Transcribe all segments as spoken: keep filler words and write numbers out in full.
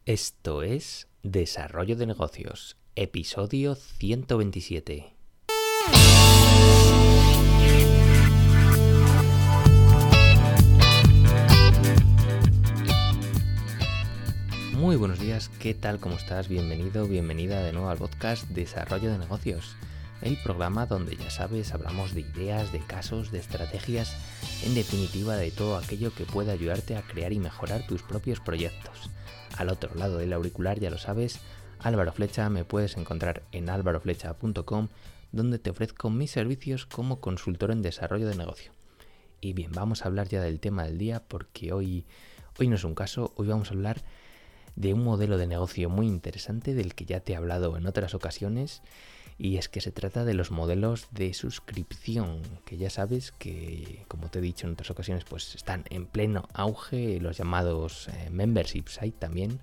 Esto es Desarrollo de Negocios, episodio ciento veintisiete. Muy buenos días, ¿qué tal? ¿Cómo estás? Bienvenido, bienvenida de nuevo al podcast Desarrollo de Negocios, el programa donde, ya sabes, hablamos de ideas, de casos, de estrategias, en definitiva de todo aquello que pueda ayudarte a crear y mejorar tus propios proyectos. Al otro lado del auricular, ya lo sabes, Álvaro Flecha, me puedes encontrar en álvaro flecha punto com, donde te ofrezco mis servicios como consultor en desarrollo de negocio. Y bien, vamos a hablar ya del tema del día, porque hoy, hoy no es un caso, hoy vamos a hablar de un modelo de negocio muy interesante del que ya te he hablado en otras ocasiones, y es que se trata de los modelos de suscripción, que ya sabes que, como te he dicho en otras ocasiones, pues están en pleno auge, los llamados eh, membership site también,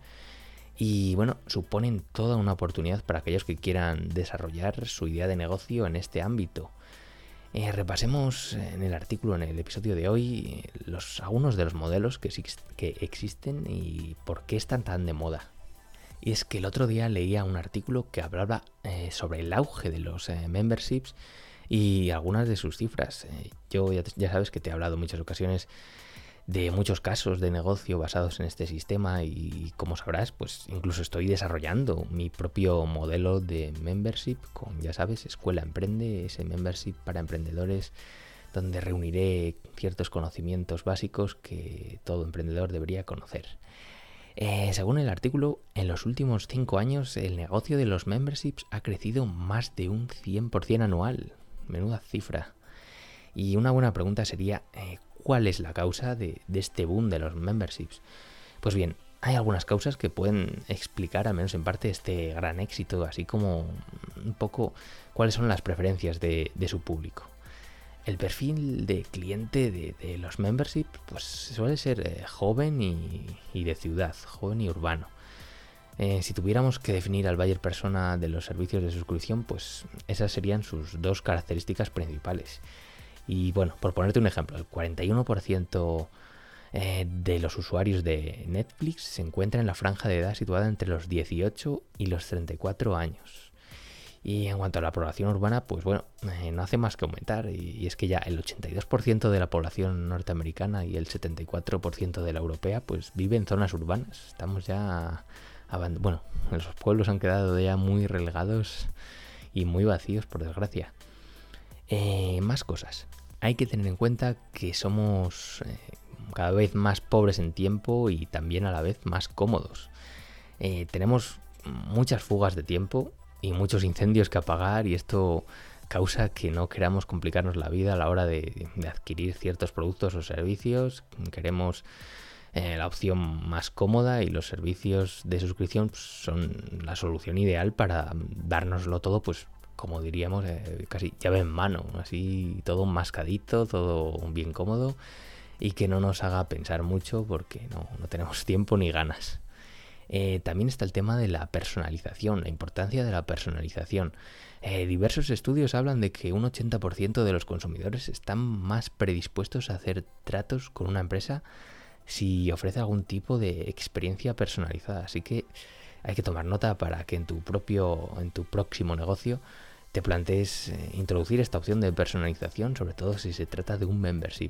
y bueno, suponen toda una oportunidad para aquellos que quieran desarrollar su idea de negocio en este ámbito. Eh, repasemos en el artículo, en el episodio de hoy, los, algunos de los modelos que, que existen y por qué están tan de moda. Y es que el otro día leía un artículo que hablaba eh, sobre el auge de los eh, memberships y algunas de sus cifras. Eh, yo ya, ya sabes que te he hablado en muchas ocasiones de muchos casos de negocio basados en este sistema y, como sabrás, pues incluso estoy desarrollando mi propio modelo de membership con, ya sabes, Escuela Emprende, ese membership para emprendedores donde reuniré ciertos conocimientos básicos que todo emprendedor debería conocer. Eh, según el artículo, en los últimos cinco años el negocio de los memberships ha crecido más de un cien por ciento anual. Menuda cifra. Y una buena pregunta sería, eh, ¿cuál es la causa de, de este boom de los memberships? Pues bien, hay algunas causas que pueden explicar, al menos en parte, este gran éxito, así como un poco cuáles son las preferencias de, de su público. El perfil de cliente de, de los memberships pues suele ser eh, joven y, y de ciudad, joven y urbano. Eh, si tuviéramos que definir al buyer persona de los servicios de suscripción, pues esas serían sus dos características principales. Y bueno, por ponerte un ejemplo, el cuarenta y uno por ciento eh, de los usuarios de Netflix se encuentra en la franja de edad situada entre los dieciocho y los treinta y cuatro años. Y en cuanto a la población urbana, pues bueno, eh, no hace más que aumentar. Y, y es que ya el ochenta y dos por ciento de la población norteamericana y el setenta y cuatro por ciento de la europea, pues vive en zonas urbanas. Estamos ya... Aband- bueno, los pueblos han quedado ya muy relegados y muy vacíos, por desgracia. Eh, más cosas. Hay que tener en cuenta que somos eh, cada vez más pobres en tiempo y también a la vez más cómodos. Eh, tenemos muchas fugas de tiempo y muchos incendios que apagar, y esto causa que no queramos complicarnos la vida a la hora de, de adquirir ciertos productos o servicios. Queremos eh, la opción más cómoda, y los servicios de suscripción pues, son la solución ideal para dárnoslo todo, pues como diríamos, eh, casi llave en mano, así todo mascadito, todo bien cómodo y que no nos haga pensar mucho porque no, no tenemos tiempo ni ganas. Eh, también está el tema de la personalización, la importancia de la personalización. Eh, diversos estudios hablan de que un ochenta por ciento de los consumidores están más predispuestos a hacer tratos con una empresa si ofrece algún tipo de experiencia personalizada. Así que hay que tomar nota para que en tu propio, en tu próximo negocio te plantees eh, introducir esta opción de personalización, sobre todo si se trata de un membership.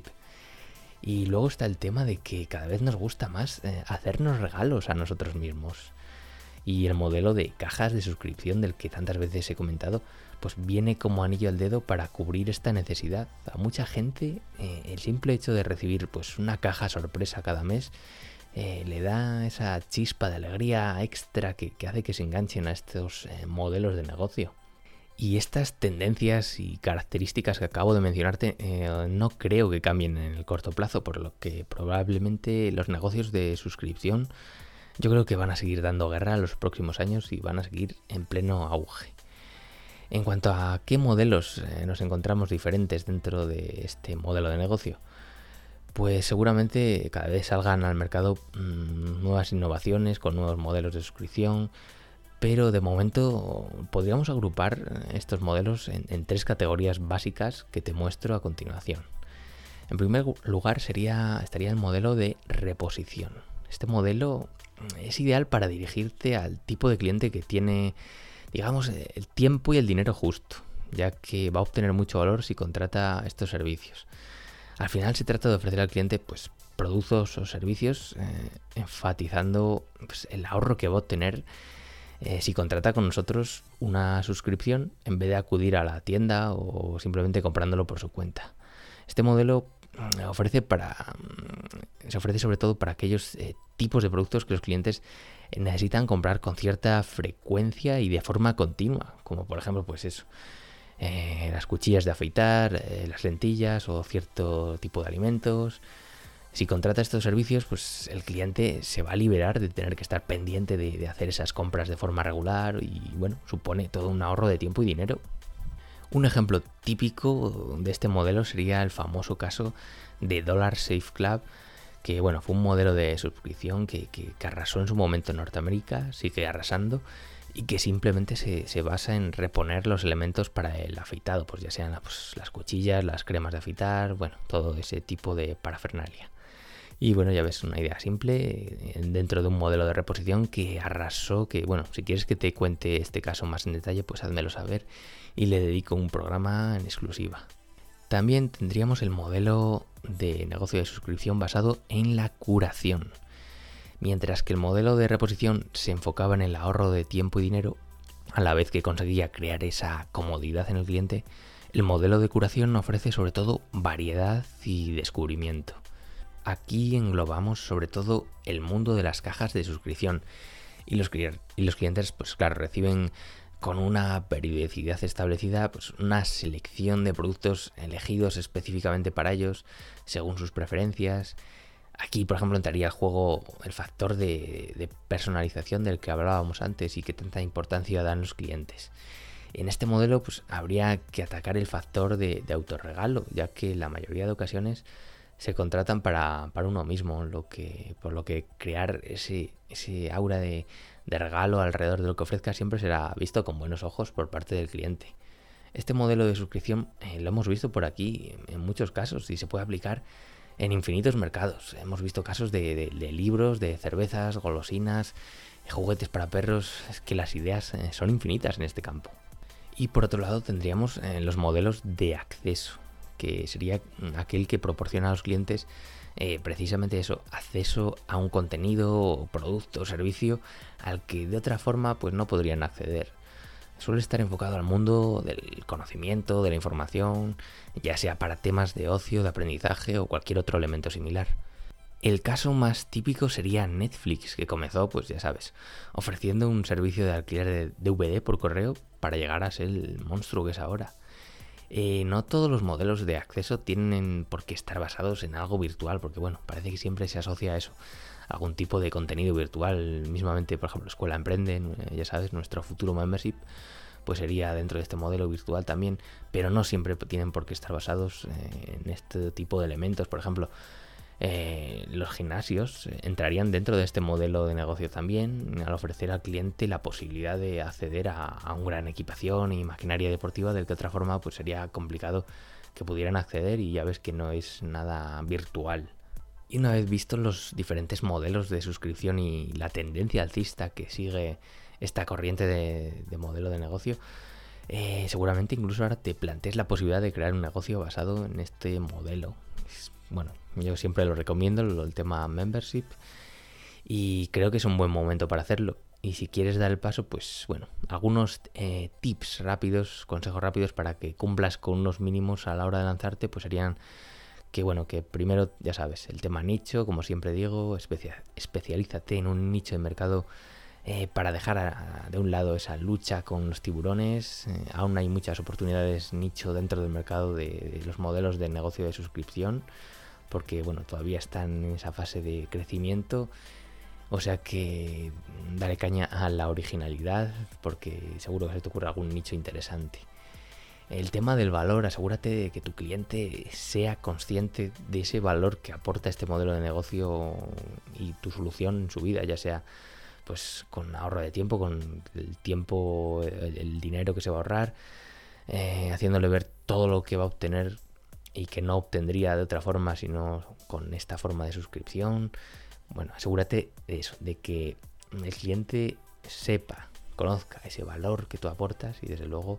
Y luego está el tema de que cada vez nos gusta más eh, hacernos regalos a nosotros mismos. Y el modelo de cajas de suscripción del que tantas veces he comentado, pues viene como anillo al dedo para cubrir esta necesidad. A mucha gente eh, el simple hecho de recibir pues una caja sorpresa cada mes eh, le da esa chispa de alegría extra que, que hace que se enganchen a estos eh, modelos de negocio. Y estas tendencias y características que acabo de mencionarte eh, no creo que cambien en el corto plazo, por lo que probablemente los negocios de suscripción yo creo que van a seguir dando guerra en los próximos años y van a seguir en pleno auge. En cuanto a qué modelos eh, nos encontramos diferentes dentro de este modelo de negocio, pues seguramente cada vez salgan al mercado mmm, nuevas innovaciones con nuevos modelos de suscripción. Pero de momento podríamos agrupar estos modelos en, en tres categorías básicas que te muestro a continuación. En primer lugar sería, estaría el modelo de reposición. Este modelo es ideal para dirigirte al tipo de cliente que tiene, digamos, el tiempo y el dinero justo, ya que va a obtener mucho valor si contrata estos servicios. Al final se trata de ofrecer al cliente pues productos o servicios eh, enfatizando pues, el ahorro que va a obtener eh, si contrata con nosotros una suscripción en vez de acudir a la tienda o simplemente comprándolo por su cuenta. Este modelo ofrece para se ofrece sobre todo para aquellos eh, tipos de productos que los clientes necesitan comprar con cierta frecuencia y de forma continua, como por ejemplo pues eso, eh, las cuchillas de afeitar, eh, las lentillas o cierto tipo de alimentos. Si contrata estos servicios, pues el cliente se va a liberar de tener que estar pendiente de, de hacer esas compras de forma regular y bueno, supone todo un ahorro de tiempo y dinero. Un ejemplo típico de este modelo sería el famoso caso de Dollar Shave Club, que bueno, fue un modelo de suscripción que, que, que arrasó en su momento en Norteamérica, sigue arrasando, y que simplemente se, se basa en reponer los elementos para el afeitado, pues ya sean pues, las cuchillas, las cremas de afeitar, bueno, todo ese tipo de parafernalia. Y bueno, ya ves, una idea simple dentro de un modelo de reposición que arrasó, que bueno, si quieres que te cuente este caso más en detalle, pues házmelo saber y le dedico un programa en exclusiva. También tendríamos el modelo de negocio de suscripción basado en la curación. Mientras que el modelo de reposición se enfocaba en el ahorro de tiempo y dinero, a la vez que conseguía crear esa comodidad en el cliente, el modelo de curación ofrece sobre todo variedad y descubrimiento. Aquí englobamos sobre todo el mundo de las cajas de suscripción y los, y los clientes, pues claro, reciben con una periodicidad establecida pues una selección de productos elegidos específicamente para ellos, según sus preferencias. Aquí, por ejemplo, entraría el juego el factor de, de personalización del que hablábamos antes y que tanta importancia dan los clientes. En este modelo pues habría que atacar el factor de, de autorregalo, ya que la mayoría de ocasiones se contratan para, para uno mismo, lo que, por lo que crear ese, ese aura de, de regalo alrededor de lo que ofrezca siempre será visto con buenos ojos por parte del cliente. Este modelo de suscripción eh, lo hemos visto por aquí en, en muchos casos y se puede aplicar en infinitos mercados. Hemos visto casos de, de, de libros, de cervezas, golosinas, juguetes para perros. Es que las ideas eh, son infinitas en este campo. Y por otro lado tendríamos eh, los modelos de acceso, que sería aquel que proporciona a los clientes eh, precisamente eso, acceso a un contenido, producto o servicio al que de otra forma pues no podrían acceder. Suele estar enfocado al mundo del conocimiento, de la información, ya sea para temas de ocio, de aprendizaje o cualquier otro elemento similar. El caso más típico sería Netflix, que comenzó, pues ya sabes, ofreciendo un servicio de alquiler de D V D por correo para llegar a ser el monstruo que es ahora. Eh, no todos los modelos de acceso tienen por qué estar basados en algo virtual, porque bueno, parece que siempre se asocia a eso, algún tipo de contenido virtual. Mismamente, por ejemplo, Escuela Emprende, ya sabes, nuestro futuro membership, pues sería dentro de este modelo virtual también, pero no siempre tienen por qué estar basados en este tipo de elementos. Por ejemplo, Eh, los gimnasios entrarían dentro de este modelo de negocio también, al ofrecer al cliente la posibilidad de acceder a, a una gran equipación y maquinaria deportiva del que de otra forma pues sería complicado que pudieran acceder, y ya ves que no es nada virtual. Y una vez vistos los diferentes modelos de suscripción y la tendencia alcista que sigue esta corriente de, de modelo de negocio, eh, seguramente incluso ahora te plantees la posibilidad de crear un negocio basado en este modelo. Bueno, yo siempre lo recomiendo, el tema membership, y creo que es un buen momento para hacerlo. Y si quieres dar el paso, pues bueno, algunos eh, tips rápidos, consejos rápidos para que cumplas con unos mínimos a la hora de lanzarte, pues serían que bueno, que primero, ya sabes, el tema nicho, como siempre digo, especia- especialízate en un nicho de mercado eh, para dejar a, a, de un lado esa lucha con los tiburones. Eh, aún hay muchas oportunidades nicho dentro del mercado de, de los modelos de negocio de suscripción, porque bueno, todavía están en esa fase de crecimiento, o sea que dale caña a la originalidad, porque seguro que se te ocurre algún nicho interesante. El tema del valor, asegúrate de que tu cliente sea consciente de ese valor que aporta este modelo de negocio y tu solución en su vida, ya sea pues con ahorro de tiempo, con el tiempo, el, el dinero que se va a ahorrar, eh, haciéndole ver todo lo que va a obtener y que no obtendría de otra forma sino con esta forma de suscripción. Bueno, asegúrate de eso, de que el cliente sepa, conozca ese valor que tú aportas y desde luego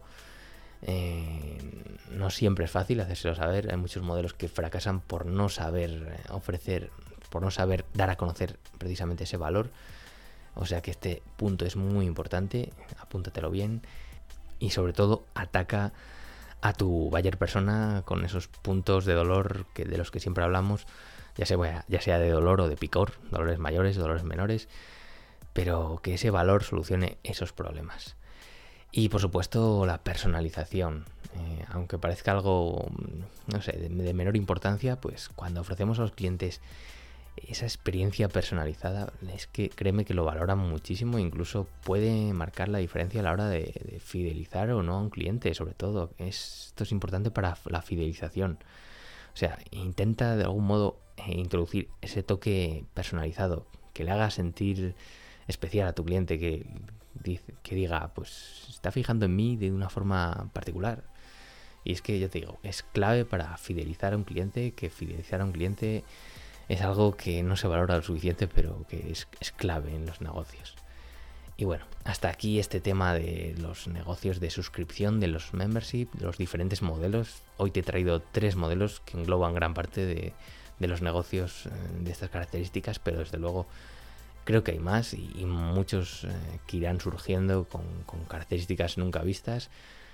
eh, no siempre es fácil hacérselo saber. Hay muchos modelos que fracasan por no saber ofrecer, por no saber dar a conocer precisamente ese valor. O sea que este punto es muy importante, apúntatelo bien y sobre todo ataca a tu buyer persona con esos puntos de dolor que, de los que siempre hablamos, ya sea, ya sea de dolor o de picor, dolores mayores, dolores menores, pero que ese valor solucione esos problemas. Y por supuesto la personalización, eh, aunque parezca algo, no sé, de, de menor importancia, pues cuando ofrecemos a los clientes esa experiencia personalizada, es que créeme que lo valoran muchísimo, incluso puede marcar la diferencia a la hora de, de fidelizar o no a un cliente, sobre todo. Esto es importante para la fidelización. O sea, intenta de algún modo eh, introducir ese toque personalizado, que le haga sentir especial a tu cliente, que, que diga, pues se está fijando en mí de una forma particular. Y es que, ya te digo, es clave para fidelizar a un cliente, que fidelizar a un cliente es algo que no se valora lo suficiente, pero que es, es clave en los negocios. Y bueno, hasta aquí este tema de los negocios de suscripción, de los membership, de los diferentes modelos. Hoy te he traído tres modelos que engloban gran parte de, de los negocios de estas características, pero desde luego creo que hay más y, y muchos eh, que irán surgiendo con, con características nunca vistas.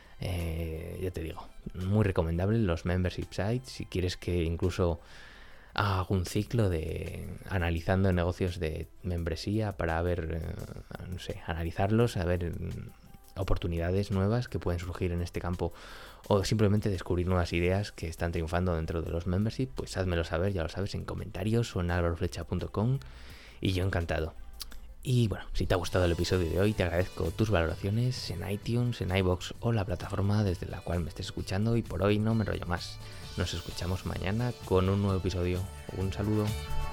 Eh, ya te digo, muy recomendable los membership sites. Si quieres que incluso hago un ciclo de analizando negocios de membresía para ver, eh, no sé, analizarlos, a ver oportunidades nuevas que pueden surgir en este campo o simplemente descubrir nuevas ideas que están triunfando dentro de los membership, pues házmelo saber, ya lo sabes, en comentarios o en alvaro flecha punto com y yo encantado. Y bueno, si te ha gustado el episodio de hoy, te agradezco tus valoraciones en iTunes, en iVoox o la plataforma desde la cual me estés escuchando y por hoy no me enrollo más. Nos escuchamos mañana con un nuevo episodio. Un saludo.